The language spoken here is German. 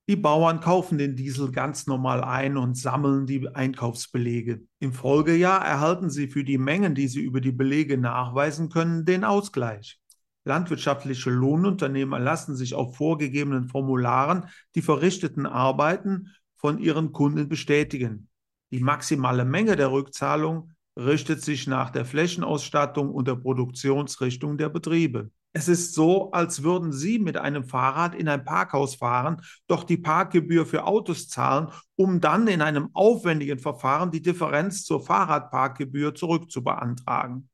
Die Bauern kaufen den Diesel ganz normal ein und sammeln die Einkaufsbelege. Im Folgejahr erhalten sie für die Mengen, die sie über die Belege nachweisen können, den Ausgleich. Landwirtschaftliche Lohnunternehmer lassen sich auf vorgegebenen Formularen die verrichteten Arbeiten von ihren Kunden bestätigen. Die maximale Menge der Rückzahlung richtet sich nach der Flächenausstattung und der Produktionsrichtung der Betriebe. Es ist so, als würden Sie mit einem Fahrrad in ein Parkhaus fahren, doch die Parkgebühr für Autos zahlen, um dann in einem aufwendigen Verfahren die Differenz zur Fahrradparkgebühr zurückzubeantragen.